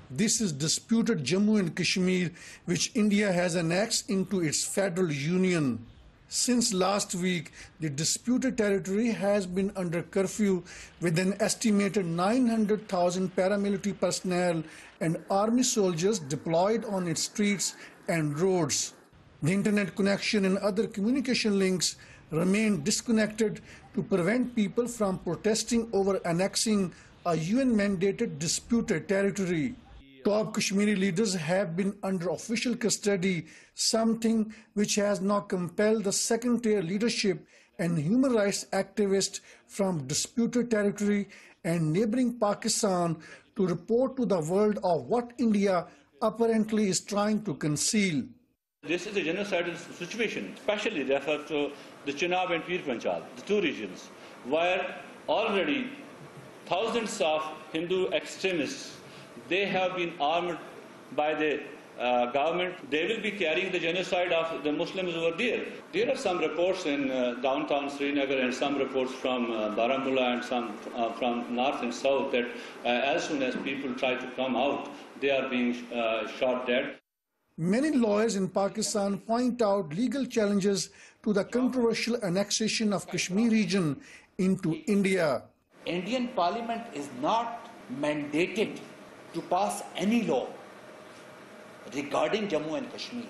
This is disputed Jammu and Kashmir, which India has annexed into its federal union. Since last week, the disputed territory has been under curfew with an estimated 900,000 paramilitary personnel and army soldiers deployed on its streets and roads. The internet connection and other communication links remain disconnected to prevent people from protesting over annexing a UN-mandated disputed territory. Top Kashmiri leaders have been under official custody, something which has now compelled the second-tier leadership and human rights activists from disputed territory and neighboring Pakistan to report to the world of what India apparently is trying to conceal. This is a genocidal situation, especially referred to the Chenab and Pir Panchal, the two regions, where already thousands of Hindu extremists, they have been armed by the government. They will be carrying the genocide of the Muslims over there. There are some reports in downtown Srinagar and some reports from Baramulla and some from north and south that as soon as people try to come out, they are being shot dead. Many lawyers in Pakistan point out legal challenges to the controversial annexation of Kashmir region into India. Indian Parliament is not mandated to pass any law regarding Jammu and Kashmir,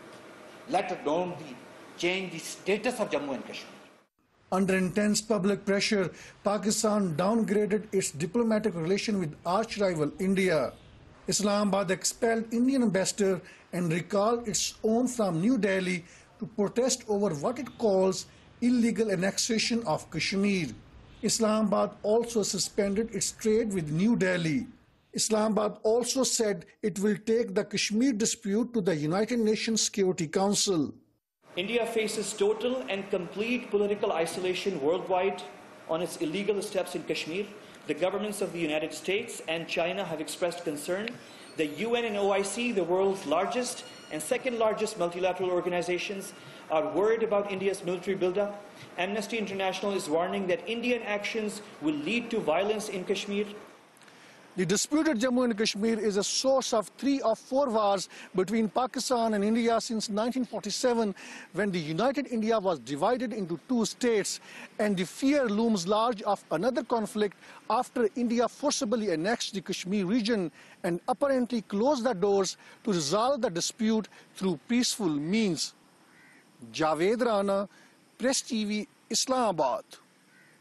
let alone change the status of Jammu and Kashmir. Under intense public pressure, Pakistan downgraded its diplomatic relation with arch-rival India. Islamabad expelled Indian ambassador and recalled its own from New Delhi to protest over what it calls illegal annexation of Kashmir. Islamabad also suspended its trade with New Delhi. Islamabad also said it will take the Kashmir dispute to the United Nations Security Council. India faces total and complete political isolation worldwide on its illegal steps in Kashmir. The governments of the United States and China have expressed concern. The UN and OIC, the world's largest and second largest multilateral organizations, are worried about India's military buildup. Amnesty International is warning that Indian actions will lead to violence in Kashmir. The disputed Jammu and Kashmir is a source of 3 or 4 wars between Pakistan and India since 1947, when the United India was divided into 2 states, and the fear looms large of another conflict after India forcibly annexed the Kashmir region and apparently closed the doors to resolve the dispute through peaceful means. Javed Rana, Press TV, Islamabad.